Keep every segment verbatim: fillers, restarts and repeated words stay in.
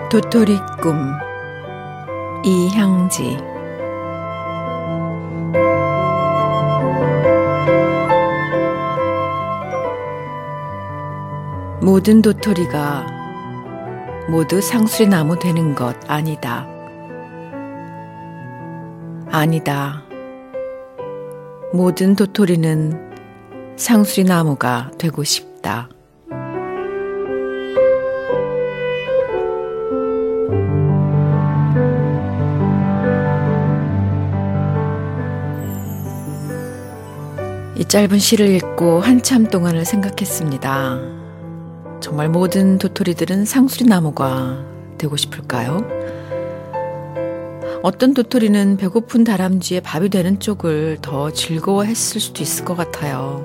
도토리 꿈 이향지. 모든 도토리가 모두 상수리나무 되는 것 아니다. 아니다. 모든 도토리는 상수리나무가 되고 싶다. 이 짧은 시를 읽고 한참 동안을 생각했습니다. 정말 모든 도토리들은 상수리나무가 되고 싶을까요? 어떤 도토리는 배고픈 다람쥐의 밥이 되는 쪽을 더 즐거워했을 수도 있을 것 같아요.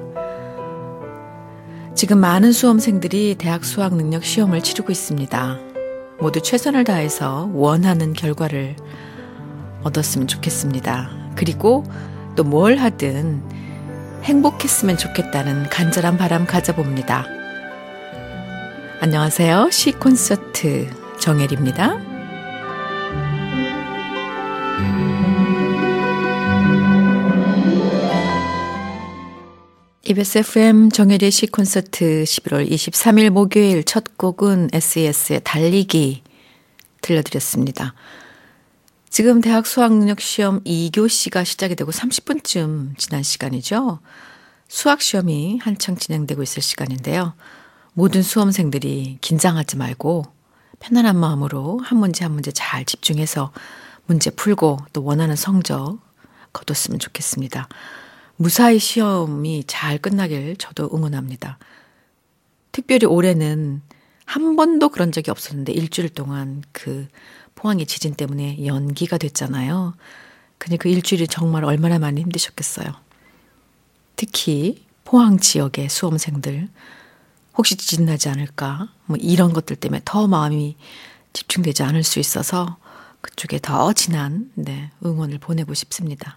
지금 많은 수험생들이 대학 수학능력 시험을 치르고 있습니다. 모두 최선을 다해서 원하는 결과를 얻었으면 좋겠습니다. 그리고 또 뭘 하든 행복했으면 좋겠다는 간절한 바람 가져봅니다. 안녕하세요. 시콘서트 정혜리입니다. 이비에스 에프엠 정혜리의 시콘서트 십일월 이십삼일 목요일 첫 곡은 에스이에스의 달리기 들려드렸습니다. 지금 대학 수학능력시험 이 교시가 시작이 되고 삼십 분쯤 지난 시간이죠. 수학시험이 한창 진행되고 있을 시간인데요. 모든 수험생들이 긴장하지 말고 편안한 마음으로 한 문제 한 문제 잘 집중해서 문제 풀고 또 원하는 성적 거뒀으면 좋겠습니다. 무사히 시험이 잘 끝나길 저도 응원합니다. 특별히 올해는 한 번도 그런 적이 없었는데 일주일 동안 그 포항의 지진 때문에 연기가 됐잖아요. 근데 그 일주일이 정말 얼마나 많이 힘드셨겠어요. 특히 포항 지역의 수험생들 혹시 지진 나지 않을까 뭐 이런 것들 때문에 더 마음이 집중되지 않을 수 있어서 그쪽에 더 진한 네, 응원을 보내고 싶습니다.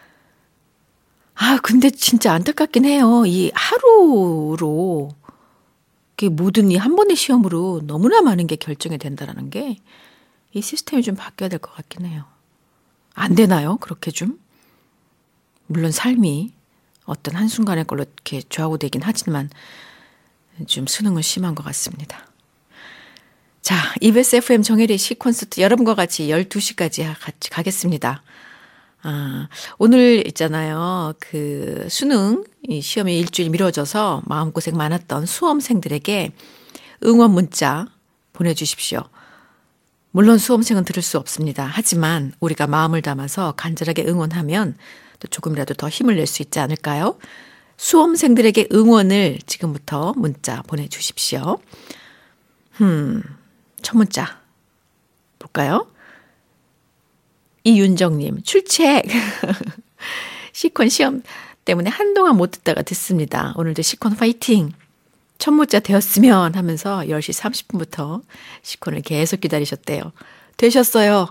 아 근데 진짜 안타깝긴 해요. 이 하루로 모든 이 한 번의 시험으로 너무나 많은 게 결정이 된다는 게 이 시스템이 좀 바뀌어야 될 것 같긴 해요. 안 되나요? 그렇게 좀? 물론 삶이 어떤 한순간의 걸로 이렇게 좌우되긴 하지만 좀 수능은 심한 것 같습니다. 자, 이비에스 에프엠 정혜리의 시콘서트 여러분과 같이 열두 시까지 같이 가겠습니다. 아, 오늘 있잖아요. 그 수능 이 시험이 일주일 미뤄져서 마음고생 많았던 수험생들에게 응원 문자 보내주십시오. 물론 수험생은 들을 수 없습니다. 하지만 우리가 마음을 담아서 간절하게 응원하면 또 조금이라도 더 힘을 낼 수 있지 않을까요? 수험생들에게 응원을 지금부터 문자 보내주십시오. 음, 첫 문자 볼까요? 이윤정님, 출첵! 시콘 시험 때문에 한동안 못 듣다가 듣습니다. 오늘도 시콘 파이팅! 첫 문자 되었으면 하면서 열 시 삼십 분부터 시콘을 계속 기다리셨대요. 되셨어요.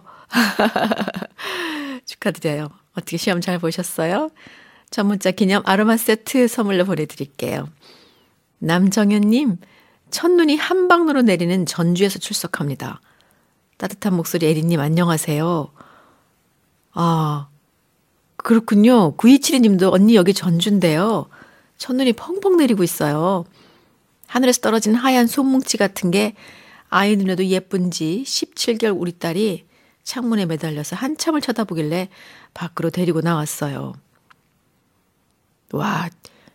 축하드려요. 어떻게 시험 잘 보셨어요? 첫 문자 기념 아로마 세트 선물로 보내드릴게요. 남정현님, 첫눈이 한 방으로 내리는 전주에서 출석합니다. 따뜻한 목소리 에리님 안녕하세요. 아, 그렇군요. 구이칠이 님도 언니 여기 전주인데요. 첫눈이 펑펑 내리고 있어요. 하늘에서 떨어진 하얀 솜뭉치 같은 게 아이 눈에도 예쁜지 십칠 개월 우리 딸이 창문에 매달려서 한참을 쳐다보길래 밖으로 데리고 나왔어요. 와,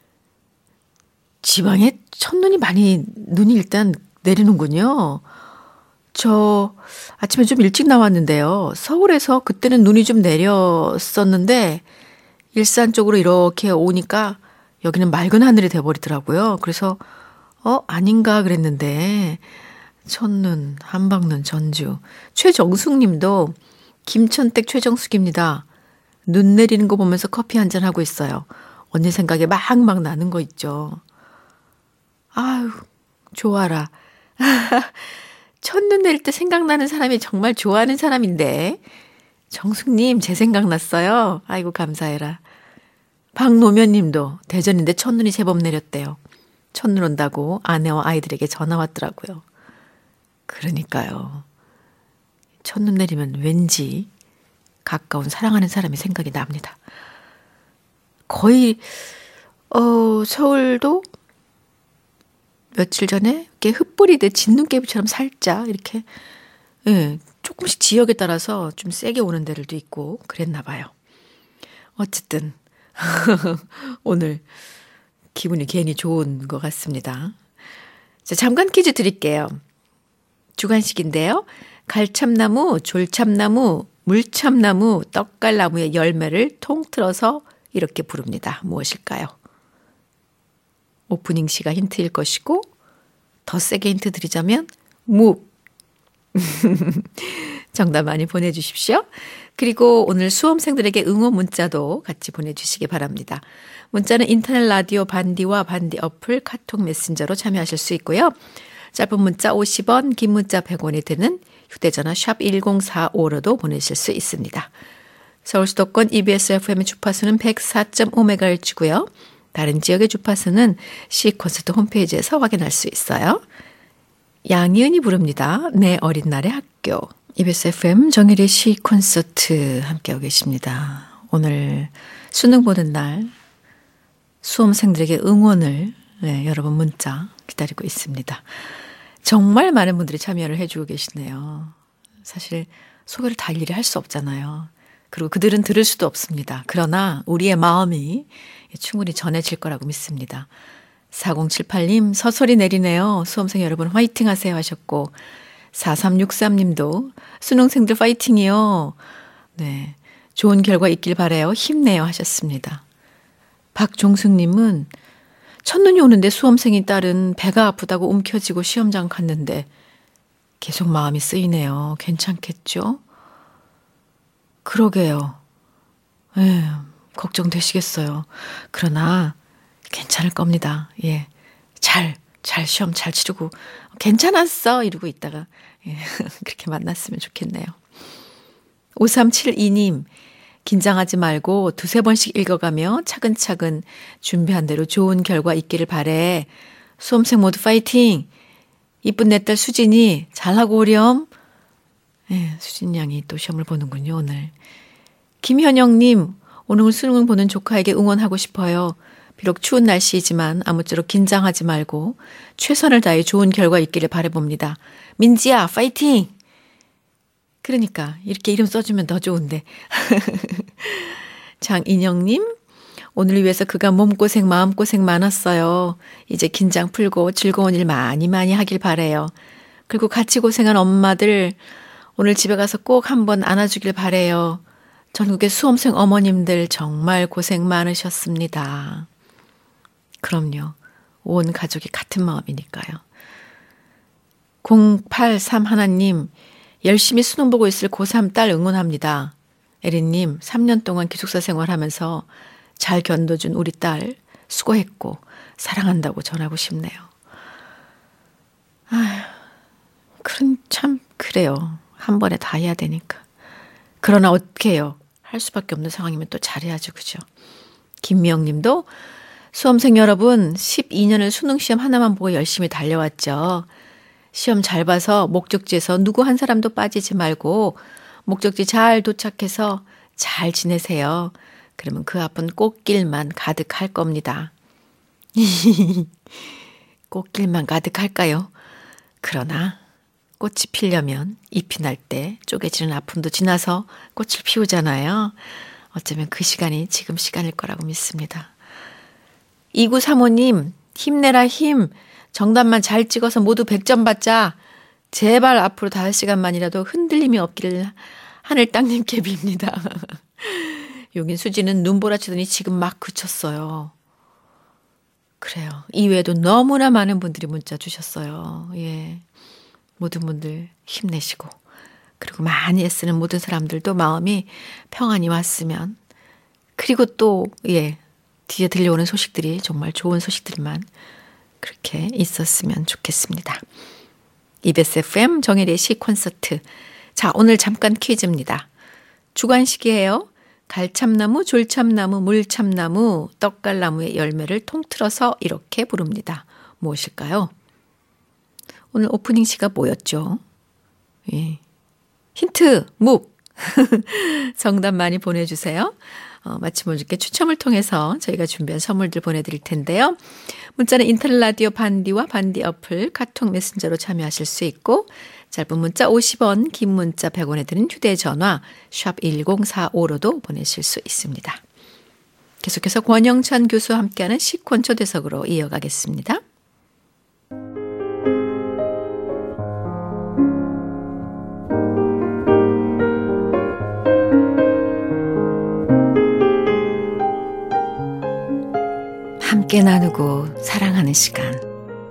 지방에 첫눈이 많이 눈이 일단 내리는군요. 저 아침에 좀 일찍 나왔는데요. 서울에서 그때는 눈이 좀 내렸었는데 일산 쪽으로 이렇게 오니까 여기는 맑은 하늘이 돼버리더라고요. 그래서 어 아닌가 그랬는데 첫눈 한방눈 전주. 최정숙 님도 김천댁 최정숙입니다. 눈 내리는 거 보면서 커피 한잔 하고 있어요. 언니 생각에 막막 나는 거 있죠. 아유 좋아라. 첫눈 내릴 때 생각나는 사람이 정말 좋아하는 사람인데 정숙님 제 생각났어요. 아이고 감사해라. 박노면 님도 대전인데 첫눈이 제법 내렸대요. 첫눈 온다고 아내와 아이들에게 전화 왔더라고요. 그러니까요. 첫눈 내리면 왠지 가까운 사랑하는 사람이 생각이 납니다. 거의 어, 서울도 며칠 전에 이렇게 흩뿌리듯 진눈깨비처럼 살짝 이렇게 예, 조금씩 지역에 따라서 좀 세게 오는 데들도 있고 그랬나 봐요. 어쨌든 오늘 기분이 괜히 좋은 것 같습니다. 자, 잠깐 퀴즈 드릴게요. 주관식인데요. 갈참나무, 졸참나무, 물참나무, 떡갈나무의 열매를 통틀어서 이렇게 부릅니다. 무엇일까요? 오프닝 시가 힌트일 것이고 더 세게 힌트 드리자면 무. 정답 많이 보내주십시오. 그리고 오늘 수험생들에게 응원 문자도 같이 보내주시기 바랍니다. 문자는 인터넷 라디오 반디와 반디 어플 카톡 메신저로 참여하실 수 있고요. 짧은 문자 오십 원, 긴 문자 백 원이 드는 휴대전화 샵 일공사오로도 보내실 수 있습니다. 서울 수도권 이비에스 에프엠의 주파수는 백사 점 오 메가헤르츠고요. 다른 지역의 주파수는 C콘서트 홈페이지에서 확인할 수 있어요. 양희은이 부릅니다. 내 어린 날의 학교. 이비에스 에프엠 정일의 C콘서트 함께하고 계십니다. 오늘 수능 보는 날 수험생들에게 응원을 네, 여러분 문자 기다리고 있습니다. 정말 많은 분들이 참여를 해주고 계시네요. 사실 소개를 다 일일이 할 수 없잖아요. 그리고 그들은 들을 수도 없습니다. 그러나 우리의 마음이 충분히 전해질 거라고 믿습니다. 사공칠팔 님 서설이 내리네요. 수험생 여러분 화이팅 하세요 하셨고 사삼육삼 님도 수능생들 화이팅이요. 네, 좋은 결과 있길 바라요. 힘내요 하셨습니다. 박종숙 님은 첫눈이 오는데 수험생이 딸은 배가 아프다고 움켜쥐고 시험장 갔는데 계속 마음이 쓰이네요. 괜찮겠죠? 그러게요. 예, 걱정되시겠어요. 그러나 괜찮을 겁니다. 예, 잘, 잘 시험 잘 치르고 괜찮았어 이러고 있다가 예, 그렇게 만났으면 좋겠네요. 오삼칠이 님 긴장하지 말고 두세 번씩 읽어가며 차근차근 준비한 대로 좋은 결과 있기를 바래. 수험생 모두 파이팅! 이쁜 내 딸 수진이 잘하고 오렴. 예, 수진 양이 또 시험을 보는군요, 오늘. 김현영님, 오늘 수능 보는 조카에게 응원하고 싶어요. 비록 추운 날씨이지만 아무쪼록 긴장하지 말고 최선을 다해 좋은 결과 있기를 바라봅니다. 민지야, 파이팅! 그러니까 이렇게 이름 써주면 더 좋은데. 장인영님, 오늘 위해서 그가 몸고생 마음고생 많았어요. 이제 긴장 풀고 즐거운 일 많이 많이 하길 바래요. 그리고 같이 고생한 엄마들 오늘 집에 가서 꼭 한번 안아주길 바래요. 전국의 수험생 어머님들 정말 고생 많으셨습니다. 그럼요. 온 가족이 같은 마음이니까요. 공팔삼일 님, 열심히 수능 보고 있을 고삼 딸 응원합니다. 에리님, 삼 년 동안 기숙사 생활하면서 잘 견뎌준 우리 딸 수고했고 사랑한다고 전하고 싶네요. 아휴, 그런 참 그래요. 한 번에 다 해야 되니까. 그러나 어떻게 해요? 할 수밖에 없는 상황이면 또 잘해야죠. 그죠? 김미영 님도 수험생 여러분 십이 년을 수능시험 하나만 보고 열심히 달려왔죠. 시험 잘 봐서 목적지에서 누구 한 사람도 빠지지 말고 목적지 잘 도착해서 잘 지내세요. 그러면 그 앞은 꽃길만 가득할 겁니다. 꽃길만 가득할까요? 그러나 꽃이 피려면 잎이 날 때 쪼개지는 아픔도 지나서 꽃을 피우잖아요. 어쩌면 그 시간이 지금 시간일 거라고 믿습니다. 이구삼오 님, 힘내라 힘. 정답만 잘 찍어서 모두 백 점 받자. 제발 앞으로 다섯 시간만이라도 흔들림이 없기를 하늘 땅님께 빕니다. 여긴 수지는 눈보라치더니 지금 막 그쳤어요. 그래요. 이외에도 너무나 많은 분들이 문자 주셨어요. 예, 모든 분들 힘내시고 그리고 많이 애쓰는 모든 사람들도 마음이 평안이 왔으면 그리고 또 예, 뒤에 들려오는 소식들이 정말 좋은 소식들만 그렇게 있었으면 좋겠습니다. 이비에스 에프엠 정혜리의 C콘서트. 자, 오늘 잠깐 퀴즈입니다. 주관식이에요. 갈참나무, 졸참나무, 물참나무, 떡갈나무의 열매를 통틀어서 이렇게 부릅니다. 무엇일까요? 오늘 오프닝 시가 뭐였죠? 예. 힌트 하트, 묵. 정답 많이 보내주세요. 어, 마침 오늘께 추첨을 통해서 저희가 준비한 선물들 보내드릴 텐데요. 문자는 인터넷 라디오 반디와 반디 어플, 카톡 메신저로 참여하실 수 있고 짧은 문자 오십 원, 긴 문자 백 원에 드는 휴대전화 샵 일공사오로도 보내실 수 있습니다. 계속해서 권영찬 교수와 함께하는 시콘 초대석으로 이어가겠습니다. 함께 나누고 사랑하는 시간.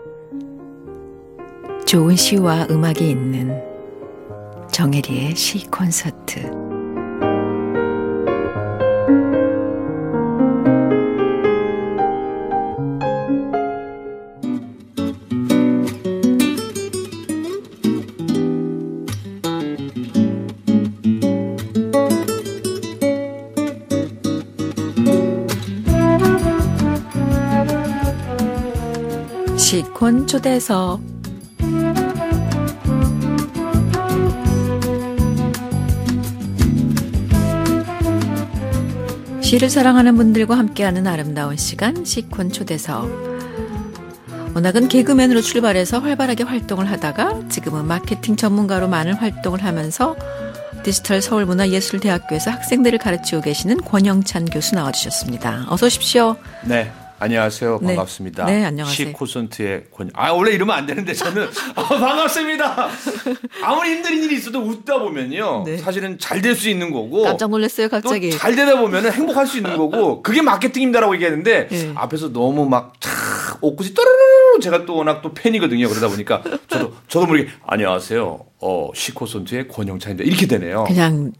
좋은 시와 음악이 있는 정혜리의 시 콘서트. 시콘 초대석. 시를 사랑하는 분들과 함께하는 아름다운 시간, 시콘 초대석. 워낙은 개그맨으로 출발해서 활발하게 활동을 하다가 지금은 마케팅 전문가로 많은 활동을 하면서 디지털 서울문화예술대학교에서 학생들을 가르치고 계시는 권영찬 교수 나와주셨습니다. 어서 오십시오. 네. 안녕하세요. 네. 반갑습니다. 네, 안녕하세요. 시콘서트의 권. 아, 원래 이러면 안 되는데 저는 아, 반갑습니다. 아무리 힘든 일이 있어도 웃다 보면요. 네. 사실은 잘 될 수 있는 거고. 깜짝 놀랐어요, 갑자기. 또 잘 되다 보면은 행복할 수 있는 거고. 그게 마케팅입니다라고 얘기했는데 네. 앞에서 너무 막 촥 옷구시 또르르르 제가 또 워낙 또 팬이거든요. 그러다 보니까 저도 저도 모르게 안녕하세요. 어, 시콘서트의 권영찬입니다. 이렇게 되네요. 그냥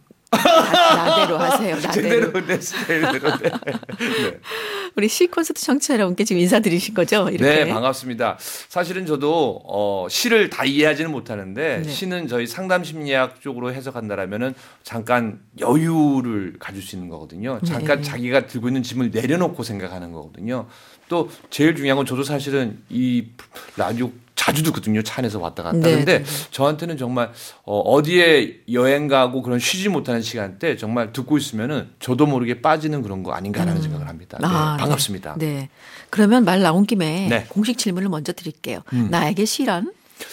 나, 나대로 하세요. 나대로. 제대로 네, 제대로 네. 네. 우리 시 콘서트 청취자 여러분께 지금 인사드리신 거죠? 이렇게. 네, 반갑습니다. 사실은 저도 어, 시를 다 이해하지는 못하는데 네. 시는 저희 상담심리학 쪽으로 해석한다라면은 잠깐 여유를 가질 수 있는 거거든요. 잠깐 네. 자기가 들고 있는 짐을 내려놓고 생각하는 거거든요. 또 제일 중요한 건 저도 사실은 이 라디오 자주 듣거든요. 차 안에서 왔다 갔다 네, 하는데 네, 네. 저한테는 정말 어, 어디에 여행 가고 그런 쉬지 못하는 시간대 정말 듣고 있으면은 저도 모르게 빠지는 그런 거 아닌가라는 음. 생각을 합니다. 네, 아, 반갑습니다. 네. 네. 그러면 말 나온 김에 네. 공식 질문을 먼저 드릴게요. 음. 나에게 시란?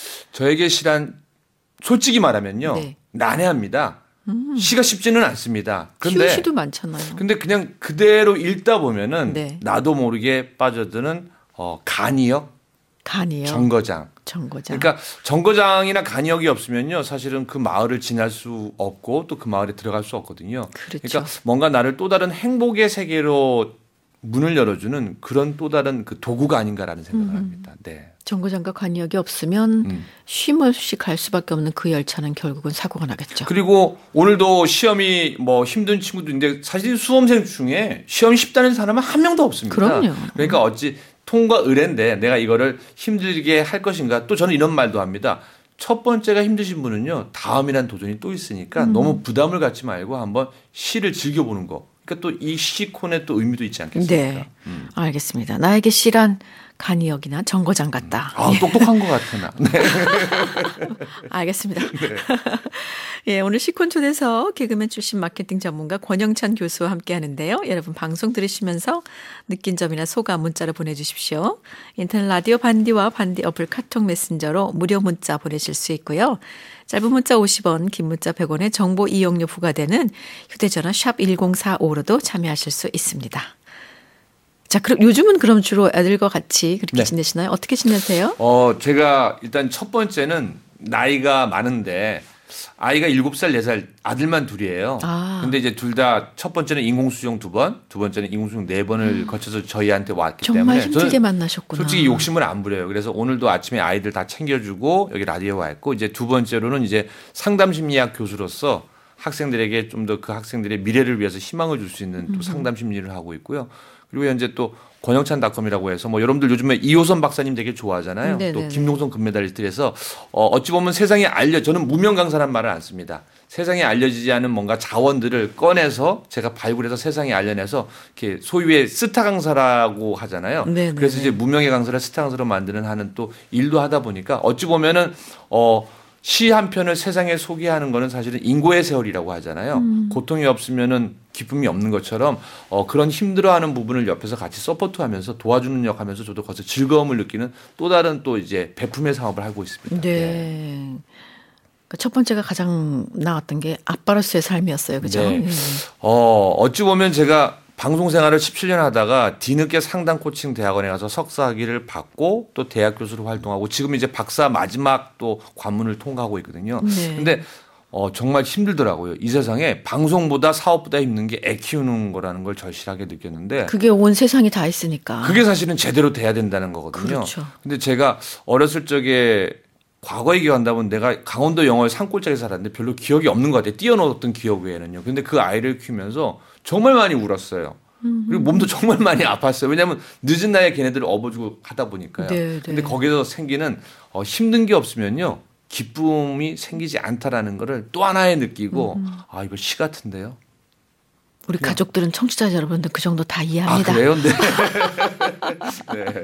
저에게 시란 솔직히 말하면요. 네. 난해합니다. 음. 시가 쉽지는 않습니다. 쉬운 근데 시도 많잖아요. 근데 그냥 그대로 읽다 보면은 네. 나도 모르게 빠져드는 어, 간이역, 간이요. 정거장. 정거장. 그러니까 정거장이나 간이역이 없으면요. 사실은 그 마을을 지날 수 없고 또 그 마을에 들어갈 수 없거든요. 그렇죠. 그러니까 뭔가 나를 또 다른 행복의 세계로 문을 열어주는 그런 또 다른 그 도구가 아닌가라는 생각을 음. 합니다. 네. 정거장과 간이역이 없으면 음. 쉼 없이 갈 수밖에 없는 그 열차는 결국은 사고가 나겠죠. 그리고 오늘도 시험이 뭐 힘든 친구들인데 사실 수험생 중에 시험이 쉽다는 사람은 한 명도 없습니다. 그럼요. 그러니까 어찌 통과 의례인데 내가 이거를 힘들게 할 것인가. 또 저는 이런 말도 합니다. 첫 번째가 힘드신 분은요. 다음이란 도전이 또 있으니까 음. 너무 부담을 갖지 말고 한번 시를 즐겨보는 거. 그러니까 또 이 시콘의 또 의미도 있지 않겠습니까? 네, 음. 알겠습니다. 나에게 시란 간이역이나 정거장 같다. 아, 똑똑한 것 같아 나. 네. 알겠습니다. 네. 예, 오늘 시콘 초대석 개그맨 출신 마케팅 전문가 권영찬 교수와 함께하는데요. 여러분 방송 들으시면서 느낀 점이나 소감 문자로 보내주십시오. 인터넷 라디오 반디와 반디 어플 카톡 메신저로 무료 문자 보내실 수 있고요. 짧은 문자 오십 원, 긴 문자 백 원의 정보 이용료 부과되는 휴대전화 샵 일공사오로도 참여하실 수 있습니다. 자, 그럼 요즘은 그럼 주로 애들과 같이 그렇게 네. 지내시나요? 어떻게 지내세요? 어, 제가 일단 첫 번째는 나이가 많은데 아이가 일곱 살, 네 살 아들만 둘이에요. 아. 근데 이제 둘 다 첫 번째는 인공수정 두 번, 두 번째는 인공수정 네 번을 음. 거쳐서 저희한테 왔기 정말 때문에 힘들게 저는 만나셨구나. 솔직히 욕심을 안 부려요. 그래서 오늘도 아침에 아이들 다 챙겨주고 여기 라디오에 와 있고 이제 두 번째로는 이제 상담심리학 교수로서 학생들에게 좀 더 그 학생들의 미래를 위해서 희망을 줄 수 있는 또 상담 심리를 하고 있고요. 그리고 현재 또 권영찬 닷컴이라고 해서 뭐 여러분들 요즘에 이호선 박사님 되게 좋아하잖아요. 네네네. 또 김동성 금메달리스트에서 어 어찌 보면 세상에 알려 저는 무명 강사란 말을 안 씁니다. 세상에 알려지지 않은 뭔가 자원들을 꺼내서 제가 발굴해서 세상에 알려내서 이렇게 소유의 스타 강사라고 하잖아요. 네네네. 그래서 이제 무명의 강사를 스타 강사로 만드는 하는 또 일도 하다 보니까 어찌 보면은 어 시 한 편을 세상에 소개하는 거는 사실은 인고의 세월이라고 하잖아요. 음. 고통이 없으면은 기쁨이 없는 것처럼 어, 그런 힘들어하는 부분을 옆에서 같이 서포트하면서 도와주는 역 하면서 저도 거기서 즐거움을 느끼는 또 다른 또 이제 배품의 상업을 하고 있습니다. 네. 네. 첫 번째가 가장 나왔던 게 아빠로서의 삶이었어요. 그죠? 네. 네. 어, 어찌 보면 제가 방송 생활을 십칠 년 하다가 뒤늦게 상담 코칭 대학원에 가서 석사 학위를 받고 또 대학 교수로 활동하고 지금 이제 박사 마지막 또 관문을 통과하고 있거든요. 네. 근데 어, 정말 힘들더라고요. 이 세상에 방송보다 사업보다 힘든 게 애 키우는 거라는 걸 절실하게 느꼈는데. 그게 온 세상이 다 있으니까. 그게 사실은 제대로 돼야 된다는 거거든요. 그렇죠. 근데 제가 어렸을 적에 과거에 기억한다면 내가 강원도 영월 산골짜기에 살았는데 별로 기억이 없는 것 같아요. 뛰어놀았던 기억 외에는요. 근데 그 아이를 키우면서 정말 많이 울었어요. 그리고 몸도 정말 많이 아팠어요. 왜냐하면 늦은 나이에 걔네들을 업어주고 하다 보니까요. 네, 근데 네. 거기서 생기는 어, 힘든 게 없으면요. 기쁨이 생기지 않다라는 거를 또 하나에 느끼고 음. 아 이거 시 같은데요. 우리 그냥. 가족들은 청취자 여러분들 그 정도 다 이해합니다. 아, 그래요? 네. 네.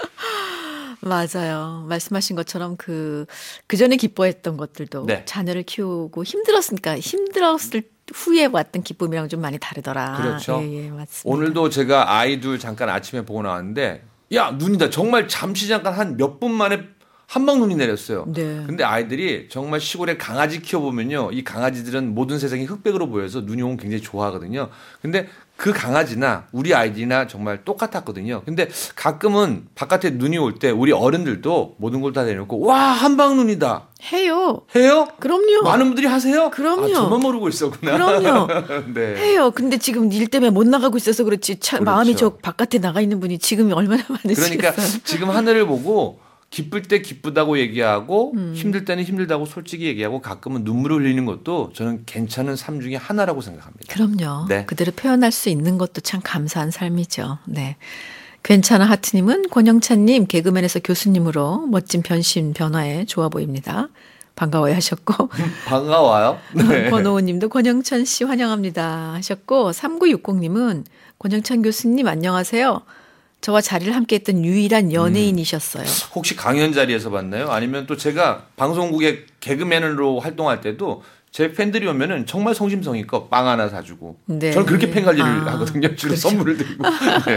맞아요. 말씀하신 것처럼 그, 그 전에 기뻐했던 것들도 네. 자녀를 키우고 힘들었으니까 힘들었을 후에 왔던 기쁨이랑 좀 많이 다르더라. 그렇죠. 예, 예, 맞습니다. 오늘도 제가 아이들 잠깐 아침에 보고 나왔는데 야, 눈이다. 정말 잠시 잠깐 한 몇 분 만에 한방 눈이 내렸어요. 네. 근데 아이들이 정말 시골에 강아지 키워보면요. 이 강아지들은 모든 세상이 흑백으로 보여서 눈이 오면 굉장히 좋아하거든요. 근데 그 강아지나 우리 아이들이나 정말 똑같았거든요. 근데 가끔은 바깥에 눈이 올 때 우리 어른들도 모든 걸 다 내놓고 와, 한방 눈이다. 해요. 해요? 그럼요. 많은 분들이 하세요? 그럼요. 아, 저만 모르고 있었구나. 그럼요. 네. 해요. 근데 지금 일 때문에 못 나가고 있어서 그렇지. 차, 그렇죠. 마음이 저 바깥에 나가 있는 분이 지금 얼마나 많으시겠어요. 그러니까 지금 하늘을 보고 기쁠 때 기쁘다고 얘기하고 음. 힘들 때는 힘들다고 솔직히 얘기하고 가끔은 눈물을 흘리는 것도 저는 괜찮은 삶 중에 하나라고 생각합니다. 그럼요. 네. 그대로 표현할 수 있는 것도 참 감사한 삶이죠. 네. 괜찮아 하트님은 권영찬님 개그맨에서 교수님으로 멋진 변신 변화에 좋아 보입니다. 반가워요 하셨고. 반가워요. 네. 권오우님도 권영찬 씨 환영합니다 하셨고 삼구육공님은 권영찬 교수님 안녕하세요. 저와 자리를 함께했던 유일한 연예인이셨어요. 음. 혹시 강연 자리에서 봤나요? 아니면 또 제가 방송국의 개그맨으로 활동할 때도 제 팬들이 오면은 정말 성심성의껏 빵 하나 사주고 네. 저는 그렇게 팬 관리를 아, 하거든요. 주로 그렇죠. 선물을 드리고. 네.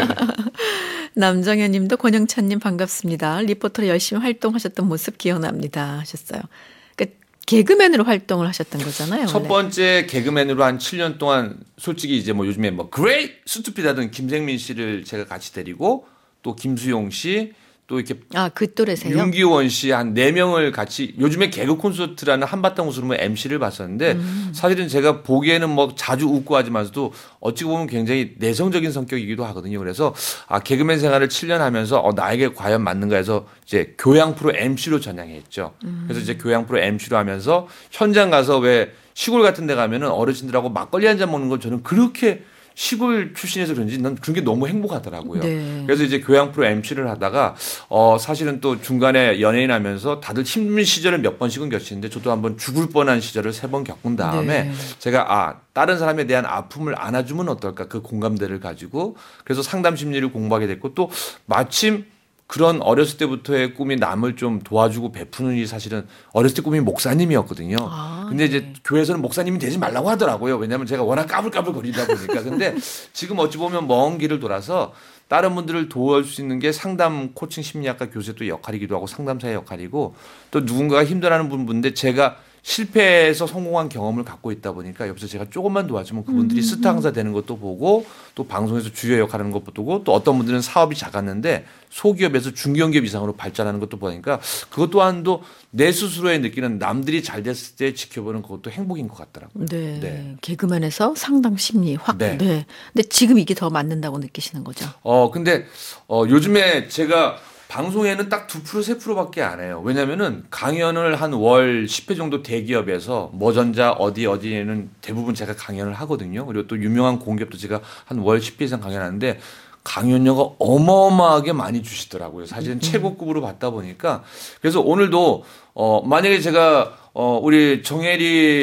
남정현님도 권영찬님 반갑습니다. 리포터로 열심히 활동하셨던 모습 기억납니다 하셨어요. 그러니까 개그맨으로 활동을 하셨던 거잖아요. 첫 원래. 번째 개그맨으로 한 칠 년 동안 솔직히 이제 뭐 요즘에 뭐 그레이트 스투피드하던 김생민 씨를 제가 같이 데리고 또 김수용 씨 또 이렇게 아, 그 또래세요? 윤기원 씨 한 네 명을 같이 요즘에 개그 콘서트라는 한바탕 웃음으로 엠씨를 봤었는데 음. 사실은 제가 보기에는 뭐 자주 웃고 하지만서도 어찌 보면 굉장히 내성적인 성격이기도 하거든요. 그래서 아, 개그맨 생활을 칠 년 하면서 어, 나에게 과연 맞는가 해서 이제 교양 프로 엠씨로 전향했죠. 음. 그래서 이제 교양 프로 엠씨로 하면서 현장 가서 왜 시골 같은 데 가면은 어르신들하고 막걸리 한 잔 먹는 건 저는 그렇게 시골 출신에서 그런지 난 그런 게 너무 행복하더라고요. 네. 그래서 이제 교양 프로 엠씨를 하다가 어 사실은 또 중간에 연예인 하면서 다들 힘든 시절을 몇 번씩은 겪었는데 저도 한번 죽을 뻔한 시절을 세 번 겪은 다음에 네. 제가 아 다른 사람에 대한 아픔을 안아주면 어떨까 그 공감대를 가지고 그래서 상담 심리를 공부하게 됐고 또 마침 그런 어렸을 때부터의 꿈이 남을 좀 도와주고 베푸는 일이 사실은 어렸을 때 꿈이 목사님이었거든요. 아, 근데 이제 네. 교회에서는 목사님이 되지 말라고 하더라고요. 왜냐하면 제가 워낙 까불까불 거리다 보니까. 근데 지금 어찌 보면 먼 길을 돌아서 다른 분들을 도울 수 있는 게 상담 코칭 심리학과 교수의 또 역할이기도 하고 상담사의 역할이고 또 누군가가 힘들어하는 분인데 제가 실패해서 성공한 경험을 갖고 있다 보니까 옆에서 제가 조금만 도와주면 그분들이 스타 강사 되는 것도 보고 또 방송에서 주요 역할하는 것도 보고 또 어떤 분들은 사업이 작았는데 소기업에서 중견기업 이상으로 발전하는 것도 보니까 그것 또한도 내 스스로의 느끼는 남들이 잘 됐을 때 지켜보는 그것도 행복인 것 같더라고요. 네. 네. 개그맨에서 상담 심리 확. 네. 네. 근데 지금 이게 더 맞는다고 느끼시는 거죠? 어, 근데 어, 요즘에 제가 방송에는 딱 두 프로, 세 프로밖에 안 해요. 왜냐면은 강연을 한 월 십 회 정도 대기업에서 머전자 어디 어디에는 대부분 제가 강연을 하거든요. 그리고 또 유명한 공기업도 제가 한 월 십 회 이상 강연하는데 강연료가 어마어마하게 많이 주시더라고요. 사실은 음. 최고급으로 받다 보니까. 그래서 오늘도 어 만약에 제가 어 우리 정혜리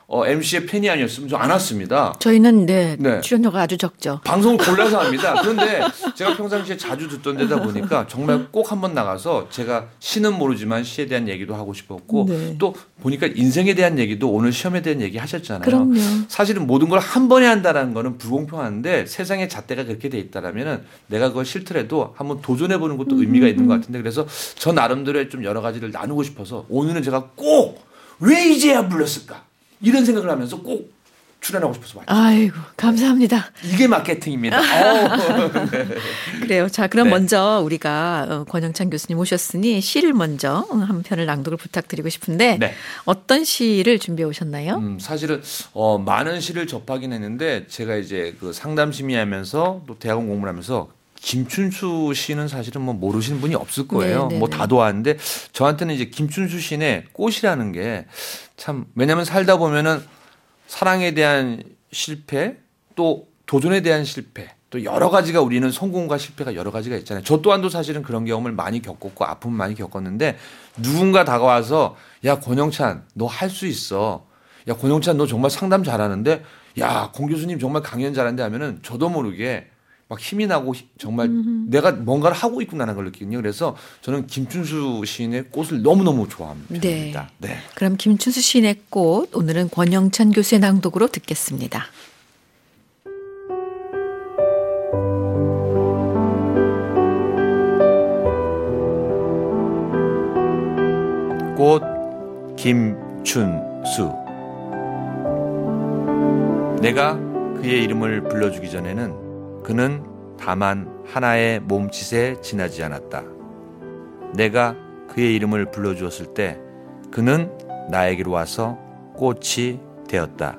어, 엠씨의 팬이 아니었으면 저 안 왔습니다. 저희는 네, 네. 출연료가 아주 적죠. 방송을 골라서 합니다. 그런데 제가 평상시에 자주 듣던 데다 보니까 정말 꼭 한번 나가서 제가 시는 모르지만 시에 대한 얘기도 하고 싶었고 네. 또 보니까 인생에 대한 얘기도 오늘 시험에 대한 얘기 하셨잖아요. 그럼요. 사실은 모든 걸 한 번에 한다는 거는 불공평한데 세상의 잣대가 그렇게 돼 있다라면 내가 그걸 싫더라도 한번 도전해 보는 것도 의미가 있는 것 같은데 그래서 저 나름대로의 좀 여러 가지를 나누고 싶어서 오늘은 제가 꼭 왜 이제야 불렀을까? 이런 생각을 하면서 꼭 출연하고 싶어서 왔죠. 아이고 감사합니다. 이게 마케팅입니다. 네. 그래요. 자 그럼 네. 먼저 우리가 권영찬 교수님 오셨으니 시를 먼저 한 편을 낭독을 부탁드리고 싶은데 네. 어떤 시를 준비해 오셨나요? 음, 사실은 어, 많은 시를 접하긴 했는데 제가 이제 그 상담 심의하면서 또 대학원 공부를 하면서 김춘수 씨는 사실은 뭐 모르시는 분이 없을 거예요. 네, 네, 뭐 네. 다도 아는데 저한테는 이제 김춘수 씨의 꽃이라는 게 참 왜냐하면 살다 보면은 사랑에 대한 실패 또 도전에 대한 실패 또 여러 가지가 우리는 성공과 실패가 여러 가지가 있잖아요. 저 또한도 사실은 그런 경험을 많이 겪었고 아픔을 많이 겪었는데 누군가 다가와서 야 권영찬 너 할 수 있어. 야 권영찬 너 정말 상담 잘하는데 야 권 교수님 정말 강연 잘하는데 하면은 저도 모르게 막 힘이 나고 정말 음흠. 내가 뭔가를 하고 있구나라는 걸 느끼거든요. 그래서 저는 김춘수 시인의 꽃을 너무너무 좋아합니다. 네. 네. 그럼 김춘수 시인의 꽃 오늘은 권영찬 교수의 낭독으로 듣겠습니다. 꽃 김춘수 내가 그의 이름을 불러주기 전에는 그는 다만 하나의 몸짓에 지나지 않았다. 내가 그의 이름을 불러주었을 때 그는 나에게로 와서 꽃이 되었다.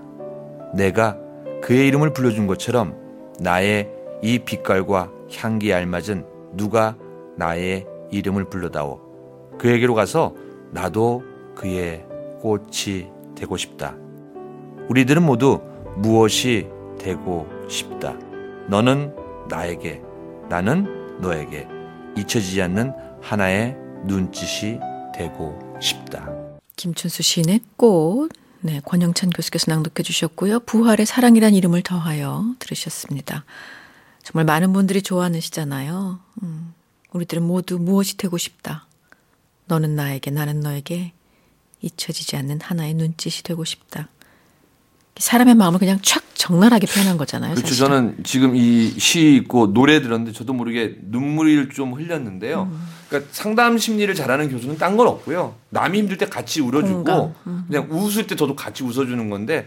내가 그의 이름을 불러준 것처럼 나의 이 빛깔과 향기에 알맞은 누가 나의 이름을 불러다오. 그에게로 가서 나도 그의 꽃이 되고 싶다. 우리들은 모두 무엇이 되고 싶다. 너는 나에게, 나는 너에게 잊혀지지 않는 하나의 눈짓이 되고 싶다. 김춘수 시인의 꽃, 네, 권영찬 교수께서 낭독해 주셨고요. 부활의 사랑이란 이름을 더하여 들으셨습니다. 정말 많은 분들이 좋아하는 시잖아요. 음, 우리들은 모두 무엇이 되고 싶다. 너는 나에게, 나는 너에게 잊혀지지 않는 하나의 눈짓이 되고 싶다. 사람의 마음을 그냥 촥 적나라하게 표현한 거잖아요. 그렇죠. 사실은. 저는 지금 이 시 읽고 노래 들었는데 저도 모르게 눈물을 좀 흘렸는데요. 음. 그러니까 상담 심리를 잘하는 교수는 딴 건 없고요. 남이 힘들 때 같이 울어주고 음. 그냥 웃을 때 저도 같이 웃어주는 건데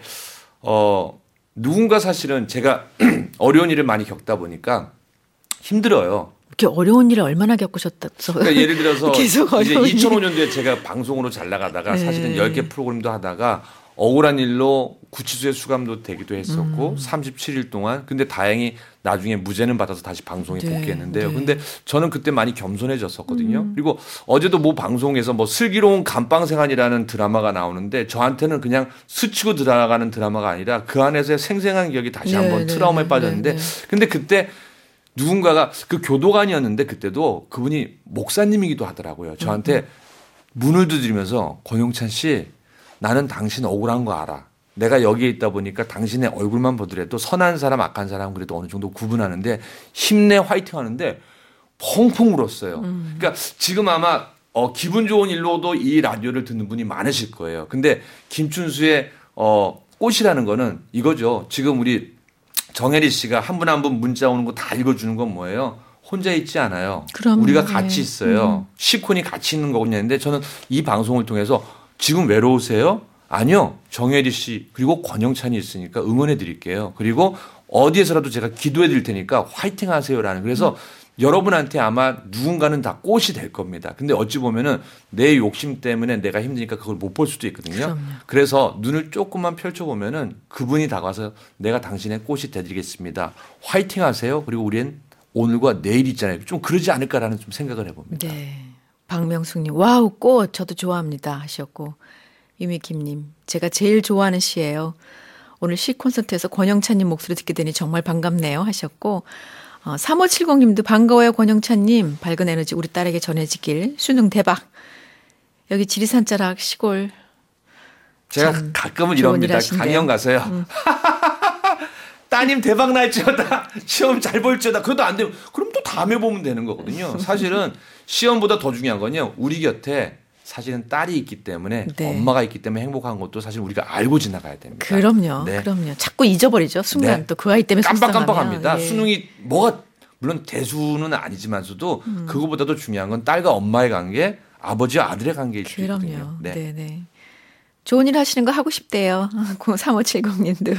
어, 누군가 사실은 제가 어려운 일을 많이 겪다 보니까 힘들어요. 이렇게 어려운 일을 얼마나 겪으셨다서. 그러니까 예를 들어서 계속 이제 어려운 이천오 년도에 제가 방송으로 잘 나가다가 네. 사실은 열 개 프로그램도 하다가 억울한 일로 구치소에 수감도 되기도 했었고 음. 삼십칠 일 동안 근데 다행히 나중에 무죄는 받아서 다시 방송에 네, 복귀했는데요. 네. 근데 저는 그때 많이 겸손해졌었거든요. 음. 그리고 어제도 뭐 방송에서 뭐 슬기로운 감방생활이라는 드라마가 나오는데 저한테는 그냥 스치고 들어가는 드라마가 아니라 그 안에서의 생생한 기억이 다시 네, 한번 네, 트라우마에 네, 빠졌는데 네, 네. 근데 그때 누군가가 그 교도관이었는데 그때도 그분이 목사님이기도 하더라고요. 저한테 음. 문을 두드리면서 권영찬 씨 나는 당신 억울한 거 알아. 내가 여기에 있다 보니까 당신의 얼굴만 보더라도 선한 사람 악한 사람 그래도 어느 정도 구분하는데 힘내 화이팅 하는데 펑펑 울었어요. 음. 그러니까 지금 아마 어, 기분 좋은 일로도 이 라디오를 듣는 분이 많으실 거예요. 근데 김춘수의 어, 꽃이라는 거는 이거죠. 지금 우리 정혜리 씨가 한 분 한 분 문자 오는 거 다 읽어주는 건 뭐예요? 혼자 있지 않아요. 그럼요. 우리가 같이 있어요. 음. 시콘이 같이 있는 거군요. 근데 저는 이 방송을 통해서 지금 외로우세요? 아니요. 정혜리 씨 그리고 권영찬이 있으니까 응원해 드릴게요. 그리고 어디에서라도 제가 기도해 드릴 테니까 화이팅 하세요라는. 그래서 음. 여러분한테 아마 누군가는 다 꽃이 될 겁니다. 근데 어찌 보면은 내 욕심 때문에 내가 힘드니까 그걸 못 볼 수도 있거든요. 그럼요. 그래서 눈을 조금만 펼쳐보면은 그분이 다가와서 내가 당신의 꽃이 되드리겠습니다. 화이팅 하세요. 그리고 우리는 오늘과 내일 있잖아요. 좀 그러지 않을까라는 좀 생각을 해봅니다. 네. 박명숙님, 와우, 꽃 저도 좋아합니다 하셨고, 유미김님, 제가 제일 좋아하는 시예요. 오늘 시 콘서트에서 권영찬님 목소리 듣게 되니 정말 반갑네요 하셨고, 어, 삼오칠공님도 반가워요 권영찬님. 밝은 에너지 우리 딸에게 전해지길. 수능 대박. 여기 지리산자락 시골 제가 가끔은 이럽니다. 강연 가서요. 음. 따님 대박 날지어다. 시험 잘 볼지어다. 그래도 안 되면 그럼 또 다음에 보면 되는 거거든요. 사실은 시험보다 더 중요한 건요. 우리 곁에 사실은 딸이 있기 때문에 네. 엄마가 있기 때문에 행복한 것도 사실 우리가 알고 지나가야 됩니다. 그럼요. 네. 그럼요. 자꾸 잊어버리죠. 순간 네. 또 그 아이 때문에 깜빡깜빡합니다. 예. 수능이 뭐가 물론 대수는 아니지만서도 음. 그거보다도 중요한 건 딸과 엄마의 관계, 아버지와 아들의 관계일 수 있거든요. 그럼요. 네. 네네. 좋은 일 하시는 거 하고 싶대요. 삼오칠공님도.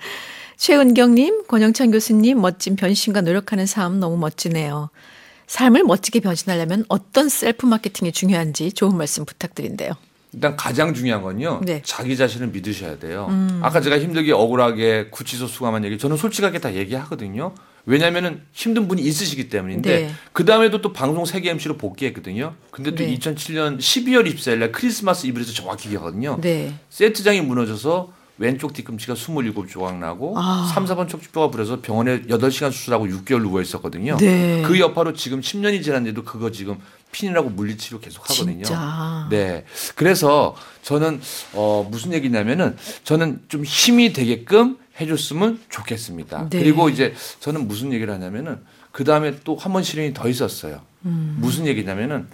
최은경님, 권영찬 교수님 멋진 변신과 노력하는 삶 너무 멋지네요. 삶을 멋지게 변신하려면 어떤 셀프 마케팅이 중요한지 좋은 말씀 부탁드린대요. 일단 가장 중요한 건요. 네. 자기 자신을 믿으셔야 돼요. 음. 아까 제가 힘들게 억울하게 구치소 수감한 얘기 저는 솔직하게 다 얘기하거든요. 왜냐하면 힘든 분이 있으시기 때문인데 네. 그다음에도 또 방송 세계 엠씨로 복귀했거든요. 근데 또 네. 이천칠년 십이월 이십사일 날 크리스마스 이브에서 정확히 기억하거든요. 네. 세트장이 무너져서 왼쪽 뒤꿈치가 스물일곱 조각 나고 아. 삼, 사번 척추뼈가 부러서 병원에 여덟 시간 수술하고 육 개월 누워 있었거든요. 네. 그 여파로 지금 십 년이 지났는데도 그거 지금 핀이라고 물리치료 계속 하거든요. 진짜. 네. 그래서 저는 어 무슨 얘기냐면은 저는 좀 힘이 되게끔 해줬으면 좋겠습니다. 네. 그리고 이제 저는 무슨 얘기를 하냐면은 그 다음에 또 한 번 실현이 더 있었어요. 음. 무슨 얘기냐면은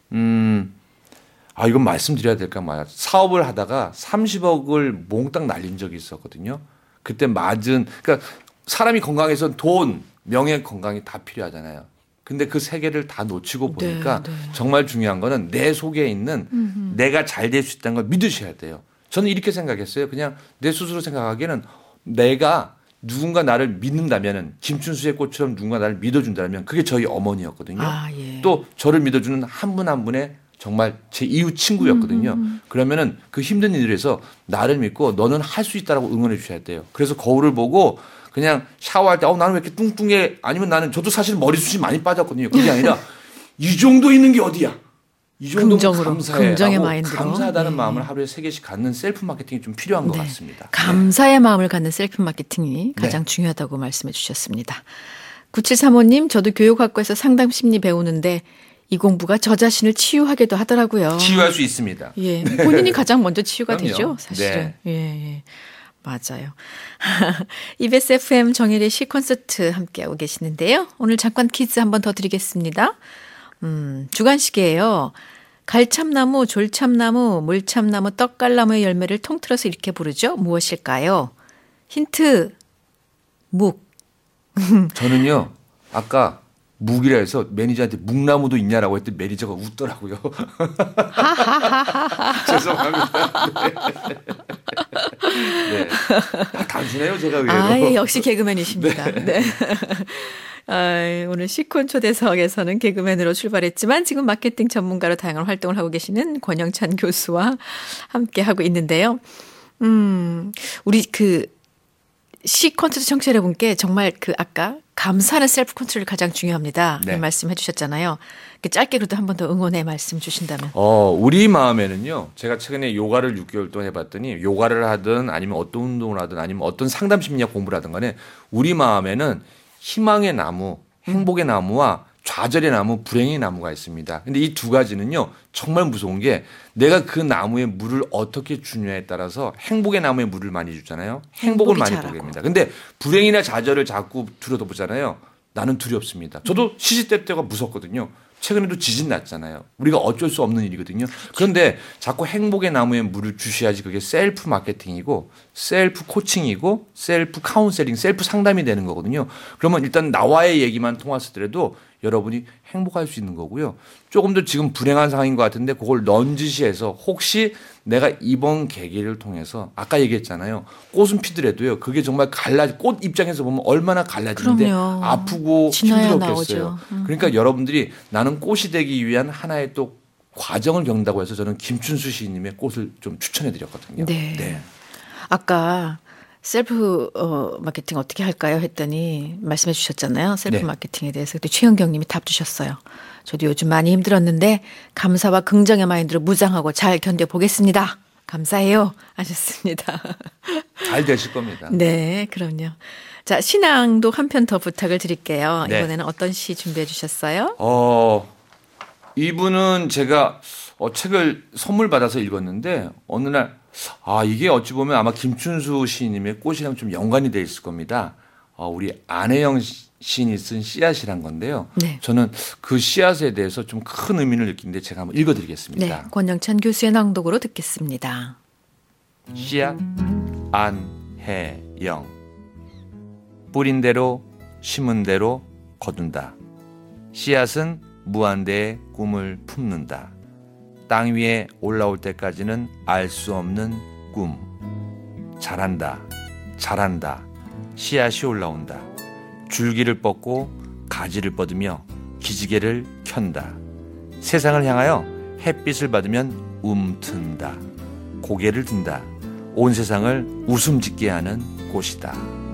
음. 아, 이건 말씀드려야 될까 말이야. 사업을 하다가 삼십억을 몽땅 날린 적이 있었거든요. 그때 맞은, 그러니까 사람이 건강해서 돈, 명예, 건강이 다 필요하잖아요. 근데 그 세 개를 다 놓치고 보니까 네, 네. 정말 중요한 거는 내 속에 있는 음흠. 내가 잘 될 수 있다는 걸 믿으셔야 돼요. 저는 이렇게 생각했어요. 그냥 내 스스로 생각하기에는 내가 누군가 나를 믿는다면은 김춘수의 꽃처럼 누군가 나를 믿어준다면 그게 저희 어머니였거든요. 아, 예. 또 저를 믿어주는 한 분 한 분의 정말 제 이웃 친구였거든요. 음. 그러면은 그 힘든 일에서 나를 믿고 너는 할 수 있다라고 응원해 주셔야 돼요. 그래서 거울을 보고 그냥 샤워할 때 어, 나는 왜 이렇게 뚱뚱해? 아니면 나는 저도 사실 머리숱이 많이 빠졌거든요. 그게 아니라 이 정도 있는 게 어디야? 이 정도 감사해. 긍정의 마인드로. 감사하다는 네. 마음을 하루에 세 개씩 갖는 셀프 마케팅이 좀 필요한 네. 것 같습니다. 감사의 네. 마음을 갖는 셀프 마케팅이 가장 네. 중요하다고 말씀해 주셨습니다. 구칠삼오님, 저도 교육학과에서 상담 심리 배우는데 이 공부가 저 자신을 치유하게도 하더라고요. 치유할 수 있습니다. 예, 본인이 가장 먼저 치유가 되죠, 사실은. 네. 예, 예. 맞아요. 이비에스 에프엠 정일의 시 콘서트 함께하고 계시는데요. 오늘 잠깐 퀴즈 한 번 더 드리겠습니다. 음, 주간식이에요. 갈참나무, 졸참나무, 물참나무, 떡갈나무의 열매를 통틀어서 이렇게 부르죠. 무엇일까요? 힌트, 묵. 저는요, 아까 묵이라 해서 매니저한테 묵나무도 있냐라고 했더니 매니저가 웃더라고요. 죄송합니다. 네. 네. 아, 단순해요, 제가 의외로. 아, 역시 개그맨이십니다. 네. 네. 아, 오늘 시콘 초대석에서는 개그맨으로 출발했지만 지금 마케팅 전문가로 다양한 활동을 하고 계시는 권영찬 교수와 함께하고 있는데요. 음, 우리 그 시 콘서트 청취자 여러분께 정말 그 아까 감사하는 셀프 컨트롤이 가장 중요합니다. 네. 말씀해 주셨잖아요. 짧게 그래도 한 번 더 응원의 말씀 주신다면. 어, 우리 마음에는요. 제가 최근에 요가를 육 개월 동안 해봤더니 요가를 하든 아니면 어떤 운동을 하든 아니면 어떤 상담 심리학 공부를 하든 간에 우리 마음에는 희망의 나무, 행복의 나무와 좌절의 나무, 불행의 나무가 있습니다. 근데 이 두 가지는요. 정말 무서운 게 내가 그 나무에 물을 어떻게 주냐에 따라서 행복의 나무에 물을 많이 주잖아요. 행복을 많이 보게 됩니다. 근데 불행이나 좌절을 자꾸 들여다보잖아요. 나는 두렵습니다. 저도 시시때때가 무섭거든요. 최근에도 지진 났잖아요. 우리가 어쩔 수 없는 일이거든요. 그런데 자꾸 행복의 나무에 물을 주셔야지 그게 셀프 마케팅이고 셀프 코칭이고 셀프 카운셀링, 셀프 상담이 되는 거거든요. 그러면 일단 나와의 얘기만 통했더라도 여러분이 행복할 수 있는 거고요. 조금 더 지금 불행한 상황인 것 같은데 그걸 넌지시해서 혹시 내가 이번 계기를 통해서 아까 얘기했잖아요. 꽃은 피더라도요. 그게 정말 갈라지 꽃 입장에서 보면 얼마나 갈라지는데 그럼요. 아프고 힘들었겠어요. 음. 그러니까 여러분들이 나는 꽃이 되기 위한 하나의 또 과정을 겪는다고 해서 저는 김춘수 시인님의 꽃을 좀 추천해 드렸거든요. 네. 네. 아까 셀프 어, 마케팅 어떻게 할까요? 했더니 말씀해 주셨잖아요. 셀프 네. 마케팅에 대해서. 그때 최은경 님이 답 주셨어요. 저도 요즘 많이 힘들었는데 감사와 긍정의 마인드로 무장하고 잘 견뎌보겠습니다. 감사해요. 하셨습니다. 잘 되실 겁니다. 네, 그럼요. 자, 신앙도 한 편 더 부탁을 드릴게요. 네. 이번에는 어떤 시 준비해 주셨어요? 어, 이분은 제가 어, 책을 선물 받아서 읽었는데 어느 날 아, 이게 어찌 보면 아마 김춘수 시인님의 꽃이랑 좀 연관이 돼 있을 겁니다. 어, 우리 안혜영 시인이 쓴 씨앗이란 건데요. 네. 저는 그 씨앗에 대해서 좀 큰 의미를 느끼는데 제가 한번 읽어드리겠습니다. 네, 권영찬 교수의 낭독으로 듣겠습니다. 씨앗 안혜영. 뿌린 대로 심은 대로 거둔다. 씨앗은 무한대의 꿈을 품는다. 땅 위에 올라올 때까지는 알 수 없는 꿈. 자란다. 자란다. 씨앗이 올라온다. 줄기를 뻗고 가지를 뻗으며 기지개를 켠다. 세상을 향하여 햇빛을 받으면 움튼다. 고개를 든다. 온 세상을 웃음 짓게 하는 곳이다.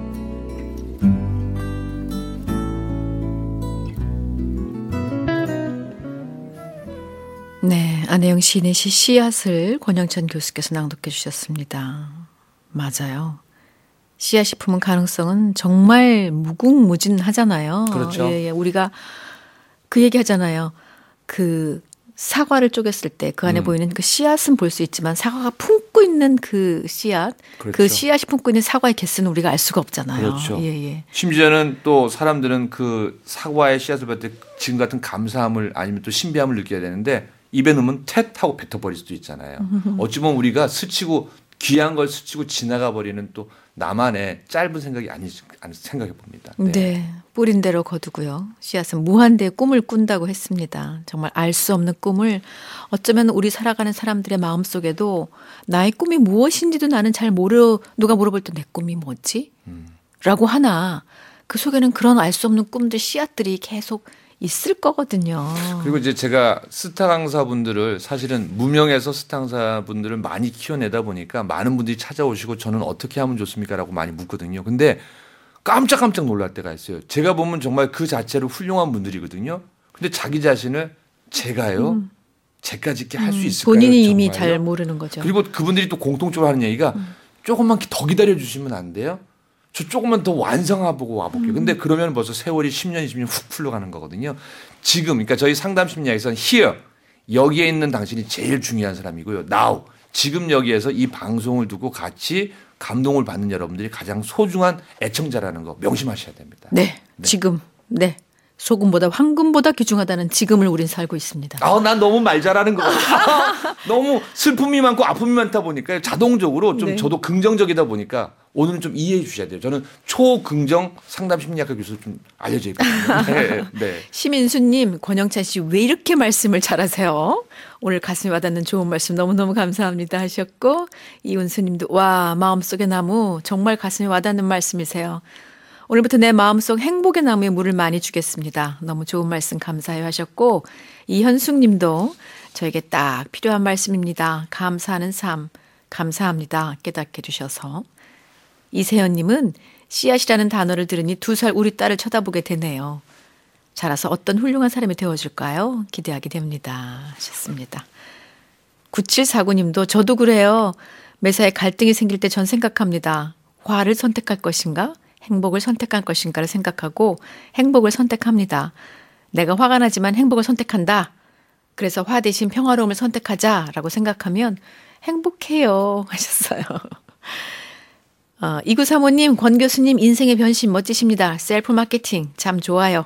네, 안혜영 시인의 시 씨앗을 권영찬 교수께서 낭독해 주셨습니다. 맞아요. 씨앗이 품은 가능성은 정말 무궁무진하잖아요. 그렇죠. 예, 예. 우리가 그 얘기 하잖아요. 그 사과를 쪼갰을 때 그 안에 음. 보이는 그 씨앗은 볼 수 있지만 사과가 품고 있는 그 씨앗, 그렇죠. 그 씨앗이 품고 있는 사과의 개수는 우리가 알 수가 없잖아요. 그렇죠. 예, 예. 심지어는 또 사람들은 그 사과의 씨앗을 볼 때 지금 같은 감사함을 아니면 또 신비함을 느껴야 되는데 입에 넣으면 텟 하고 뱉어버릴 수도 있잖아요. 어찌 보면 우리가 스치고 귀한 걸 스치고 지나가 버리는 또 나만의 짧은 생각이 아니지 생각해 봅니다. 네. 네, 뿌린 대로 거두고요. 씨앗은 무한대의 꿈을 꾼다고 했습니다. 정말 알 수 없는 꿈을 어쩌면 우리 살아가는 사람들의 마음속에도 나의 꿈이 무엇인지도 나는 잘 모르 누가 물어볼 때 내 꿈이 뭐지? 음. 라고 하나 그 속에는 그런 알 수 없는 꿈들 씨앗들이 계속 있을 거거든요. 그리고 이제 제가 스타 강사분들을 사실은 무명에서 스타 강사분들을 많이 키워내다 보니까 많은 분들이 찾아오시고 저는 어떻게 하면 좋습니까라고 많이 묻거든요. 근데 깜짝깜짝 놀랄 때가 있어요. 제가 보면 정말 그 자체로 훌륭한 분들이거든요. 근데 자기 자신을 제가요? 음. 제까지 이렇게 할 수 있을까요? 본인이 이미 정말요? 잘 모르는 거죠. 그리고 그분들이 또 공통적으로 하는 얘기가 음. 조금만 더 기다려 주시면 안 돼요? 저 조금만 더 완성하고 와볼게요. 근데 그러면 벌써 세월이 십 년, 이십 년 훅 풀러가는 거거든요. 지금, 그러니까 저희 상담 심리학에서는 here, 여기에 있는 당신이 제일 중요한 사람이고요. now, 지금 여기에서 이 방송을 두고 같이 감동을 받는 여러분들이 가장 소중한 애청자라는 거 명심하셔야 됩니다. 네, 네. 지금, 네. 소금보다 황금보다 귀중하다는 지금을 우린 살고 있습니다. 아, 난 너무 말 잘하는 거 같아요. 너무 슬픔이 많고 아픔이 많다 보니까 자동적으로 좀 네. 저도 긍정적이다 보니까 오늘은 좀 이해해 주셔야 돼요. 저는 초긍정 상담 심리학과 교수 좀 알려져 있거든요. 네, 네. 심인수님, 권영찬 씨 왜 이렇게 말씀을 잘하세요? 오늘 가슴에 와닿는 좋은 말씀 너무너무 감사합니다 하셨고, 이운수님도 와 마음속의 나무 정말 가슴에 와닿는 말씀이세요. 오늘부터 내 마음속 행복의 나무에 물을 많이 주겠습니다. 너무 좋은 말씀 감사해요 하셨고, 이현숙 님도 저에게 딱 필요한 말씀입니다. 감사하는 삶 감사합니다. 깨닫게 해주셔서. 이세연 님은 씨앗이라는 단어를 들으니 두 살 우리 딸을 쳐다보게 되네요. 자라서 어떤 훌륭한 사람이 되어줄까요? 기대하게 됩니다 하셨습니다. 구칠사구 님도 저도 그래요. 매사에 갈등이 생길 때 전 생각합니다. 화를 선택할 것인가? 행복을 선택할 것인가를 생각하고 행복을 선택합니다. 내가 화가 나지만 행복을 선택한다. 그래서 화 대신 평화로움을 선택하자라고 생각하면 행복해요 하셨어요. 어, 이구삼오 님, 권 교수님 인생의 변신 멋지십니다. 셀프 마케팅 참 좋아요.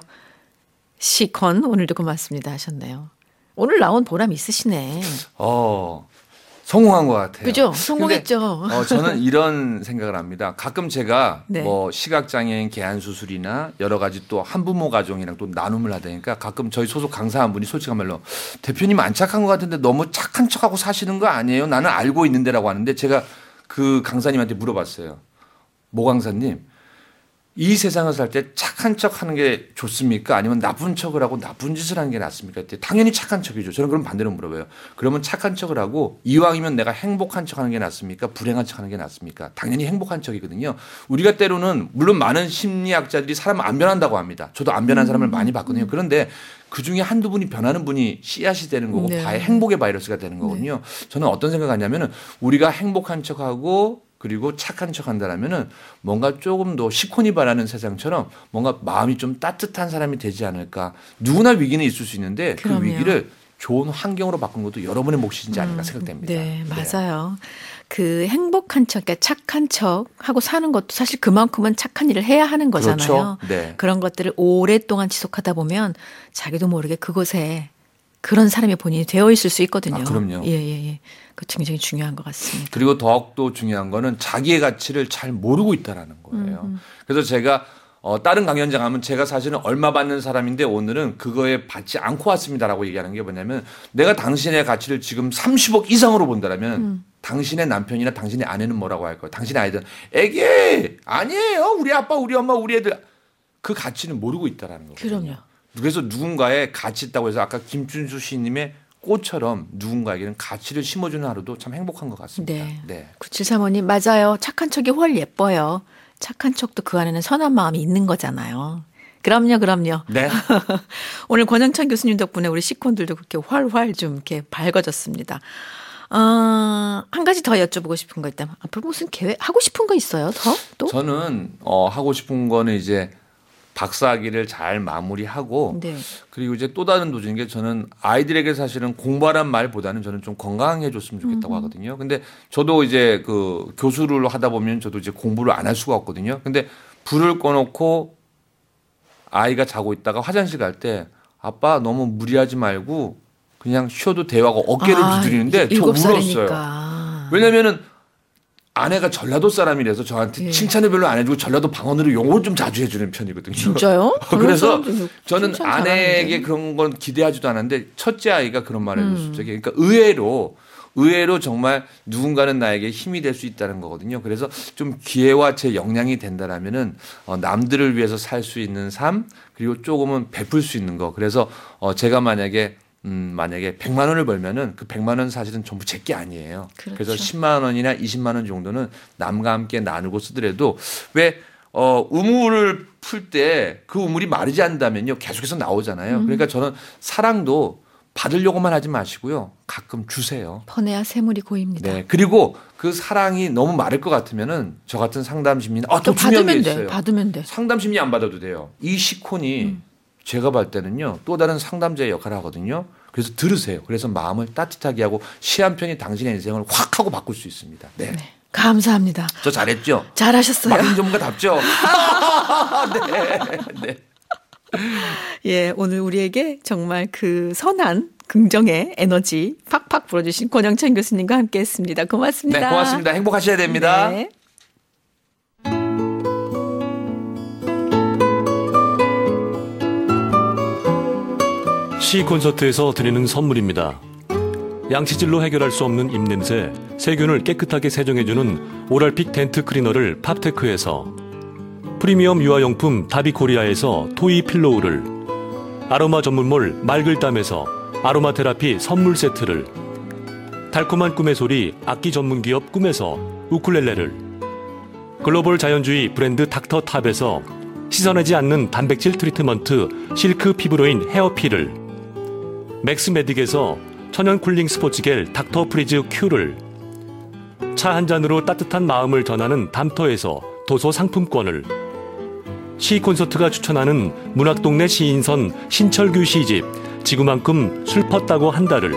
시컨 오늘도 고맙습니다 하셨네요. 오늘 나온 보람 있으시네. 어. 성공한 것 같아요. 그죠? 성공했죠. 어, 저는 이런 생각을 합니다. 가끔 제가 네. 뭐 시각장애인 개안수술이나 여러 가지 또 한부모 가정이랑 또 나눔을 하다니까 가끔 저희 소속 강사 한 분이 솔직한 말로 대표님 안 착한 것 같은데 너무 착한 척하고 사시는 거 아니에요? 나는 알고 있는데라고 하는데 제가 그 강사님한테 물어봤어요. 모 강사님. 이 세상을 살 때 착한 척 하는 게 좋습니까? 아니면 나쁜 척을 하고 나쁜 짓을 하는 게 낫습니까? 당연히 착한 척이죠. 저는 그럼 반대로 물어봐요. 그러면 착한 척을 하고 이왕이면 내가 행복한 척 하는 게 낫습니까? 불행한 척 하는 게 낫습니까? 당연히 행복한 척이거든요. 우리가 때로는 물론 많은 심리학자들이 사람 안 변한다고 합니다. 저도 안 변한 사람을 많이 봤거든요. 그런데 그중에 한두 분이 변하는 분이 씨앗이 되는 거고 네. 바의 행복의 바이러스가 되는 거거든요. 네. 저는 어떤 생각하냐면은 우리가 행복한 척하고 그리고 착한 척 한다라면은 뭔가 조금 더 시콘이 바라는 세상처럼 뭔가 마음이 좀 따뜻한 사람이 되지 않을까. 누구나 위기는 있을 수 있는데 그럼요. 그 위기를 좋은 환경으로 바꾼 것도 여러분의 몫이지 않을까 생각됩니다. 네, 맞아요. 네. 그 행복한 척, 그러니까 착한 척 하고 사는 것도 사실 그만큼은 착한 일을 해야 하는 거잖아요. 그렇죠. 네. 그런 것들을 오랫동안 지속하다 보면 자기도 모르게 그곳에 그런 사람이 본인이 되어 있을 수 있거든요. 아, 그럼요. 예, 예, 예. 그것도 굉장히 중요한 것 같습니다. 그리고 더욱더 중요한 거는 자기의 가치를 잘 모르고 있다라는 거예요. 음. 그래서 제가 어, 다른 강연장 하면 제가 사실은 얼마 받는 사람인데 오늘은 그거에 받지 않고 왔습니다라고 얘기하는 게 뭐냐면 내가 당신의 가치를 지금 삼십억 이상으로 본다라면 음. 당신의 남편이나 당신의 아내는 뭐라고 할 거예요? 당신의 아이들은 애기 아니에요. 우리 아빠, 우리 엄마, 우리 애들 그 가치는 모르고 있다라는 거예요. 그럼요. 그래서 누군가의 가치 있다고 해서 아까 김준수 시인님의 꽃처럼 누군가에게는 가치를 심어주는 하루도 참 행복한 것 같습니다. 네. 네. 구칠삼오님 맞아요. 착한 척이 훨 예뻐요. 착한 척도 그 안에는 선한 마음이 있는 거잖아요. 그럼요, 그럼요. 네. 오늘 권영찬 교수님 덕분에 우리 시콘들도 그렇게 활활 좀 이렇게 밝아졌습니다. 어, 한 가지 더 여쭤보고 싶은 거 있다면 앞으로 무슨 계획 하고 싶은 거 있어요? 더? 또? 저는 어, 하고 싶은 거는 이제 박사학위를 잘 마무리하고 네. 그리고 이제 또 다른 도전인 게 저는 아이들에게 사실은 공부하란 말보다는 저는 좀 건강해 줬으면 좋겠다고 음. 하거든요. 근데 저도 이제 그 교수를 하다 보면 저도 이제 공부를 안 할 수가 없거든요. 근데 불을 꺼놓고 아이가 자고 있다가 화장실 갈 때 아빠 너무 무리하지 말고 그냥 쉬어도 돼요 하고 어깨를 아, 두드리는데 저 울었어요. 왜냐면은 아내가 전라도 사람이라서 저한테 예. 칭찬을 별로 안 해주고 전라도 방언으로 용어를 좀 자주 해주는 편이거든요. 진짜요? 그래서 저는 아내에게 그런 건 기대하지도 않았는데 첫째 아이가 그런 말을 해줬어요. 음. 그러니까 의외로 의외로 정말 누군가는 나에게 힘이 될 수 있다는 거거든요. 그래서 좀 기회와 제 역량이 된다라면은 어, 남들을 위해서 살 수 있는 삶 그리고 조금은 베풀 수 있는 거. 그래서 어, 제가 만약에 음, 만약에 백만 원을 벌면은 그 백만 원 사실은 전부 제 게 아니에요. 그렇죠. 그래서 십만 원이나 이십만 원 정도는 남과 함께 나누고 쓰더라도 왜, 어, 우물을 풀 때 그 우물이 마르지 않는다면요. 계속해서 나오잖아요. 음. 그러니까 저는 사랑도 받으려고만 하지 마시고요. 가끔 주세요. 퍼내야 새물이 고입니다. 네. 그리고 그 사랑이 너무 마를 것 같으면은 저 같은 상담 심리는 아, 또 중요한 게 있어요. 돼. 받으면 돼. 상담 심리 안 받아도 돼요. 이 시콘이 음. 제가 볼 때는요. 또 다른 상담자의 역할을 하거든요. 그래서 들으세요. 그래서 마음을 따뜻하게 하고 시 한 편이 당신의 인생을 확 하고 바꿀 수 있습니다. 네. 네. 감사합니다. 저 잘했죠? 잘하셨어요. 마케팅 전문가답죠? 네. 네. 예, 오늘 우리에게 정말 그 선한 긍정의 에너지 팍팍 불어주신 권영찬 교수님과 함께했습니다. 고맙습니다. 네, 고맙습니다. 행복하셔야 됩니다. 네. 시 콘서트에서 드리는 선물입니다. 양치질로 해결할 수 없는 입냄새, 세균을 깨끗하게 세정해주는 오랄픽 덴트 클리너를 팝테크에서, 프리미엄 유아용품 다비코리아에서 토이 필로우를, 아로마 전문몰 말글담에서 아로마 테라피 선물 세트를, 달콤한 꿈의 소리 악기 전문기업 꿈에서 우쿨렐레를, 글로벌 자연주의 브랜드 닥터탑에서 씻어내지 않는 단백질 트리트먼트 실크 피부로인 헤어필을, 맥스메딕에서 천연 쿨링 스포츠겔 닥터 프리즈 큐를, 차 한 잔으로 따뜻한 마음을 전하는 담터에서 도서 상품권을, 시 콘서트가 추천하는 문학동네 시인선 신철규 시집 지구만큼 슬펐다고 한 달을,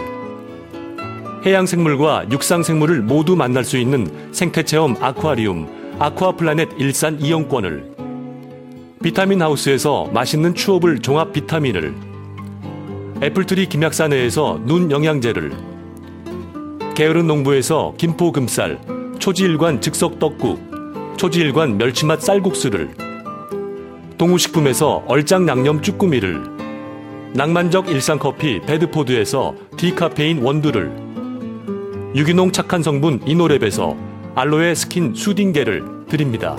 해양생물과 육상생물을 모두 만날 수 있는 생태체험 아쿠아리움 아쿠아플라넷 일산 이용권을, 비타민 하우스에서 맛있는 추업을 종합 비타민을, 애플트리 김약사내에서 눈 영양제를, 게으른 농부에서 김포금쌀 초지일관 즉석떡국 초지일관 멸치맛 쌀국수를, 동우식품에서 얼짱 양념 쭈꾸미를, 낭만적 일상커피 베드포드에서 디카페인 원두를, 유기농 착한 성분 이노랩에서 알로에 스킨 수딩겔을 드립니다.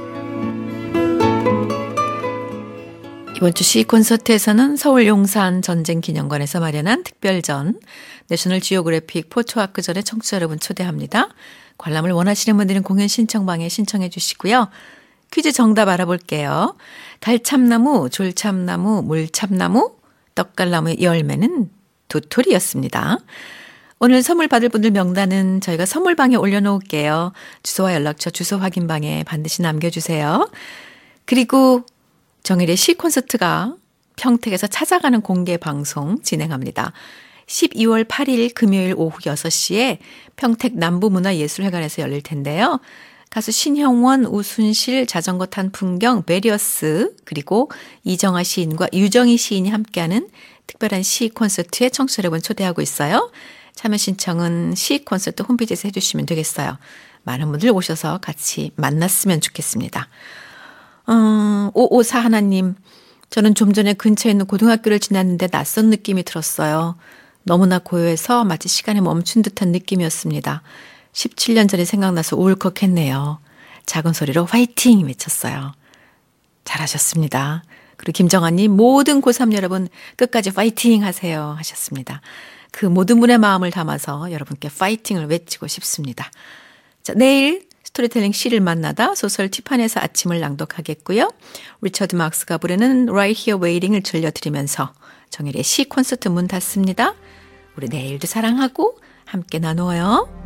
이번 주 시 콘서트에서는 서울 용산 전쟁기념관에서 마련한 특별전 내셔널 지오그래픽 포토아크전에 청취자 여러분 초대합니다. 관람을 원하시는 분들은 공연 신청방에 신청해 주시고요. 퀴즈 정답 알아볼게요. 달참나무, 졸참나무, 물참나무, 떡갈나무의 열매는 도토리였습니다. 오늘 선물 받을 분들 명단은 저희가 선물방에 올려놓을게요. 주소와 연락처 주소 확인방에 반드시 남겨주세요. 그리고 정일의 시 콘서트가 평택에서 찾아가는 공개 방송 진행합니다. 십이월 팔일 금요일 오후 여섯 시에 평택 남부문화예술회관에서 열릴 텐데요. 가수 신형원, 우순실, 자전거 탄 풍경, 베리어스, 그리고 이정아 시인과 유정희 시인이 함께하는 특별한 시 콘서트에 청취자 여러분 초대하고 있어요. 참여 신청은 시 콘서트 홈페이지에서 해주시면 되겠어요. 많은 분들 오셔서 같이 만났으면 좋겠습니다. 음, 오오사 하나님, 저는 좀 전에 근처에 있는 고등학교를 지났는데 낯선 느낌이 들었어요. 너무나 고요해서 마치 시간이 멈춘 듯한 느낌이었습니다. 십칠 년 전이 생각나서 울컥했네요. 작은 소리로 화이팅 외쳤어요. 잘하셨습니다. 그리고 김정아님, 모든 고삼 여러분 끝까지 파이팅 하세요 하셨습니다. 그 모든 분의 마음을 담아서 여러분께 파이팅을 외치고 싶습니다. 자, 내일 스토리텔링 시를 만나다 소설 티파니에서 아침을 낭독하겠고요. 리처드 막스가 부르는 Right Here Waiting을 들려드리면서 정일의 시 콘서트 문 닫습니다. 우리 내일도 사랑하고 함께 나누어요.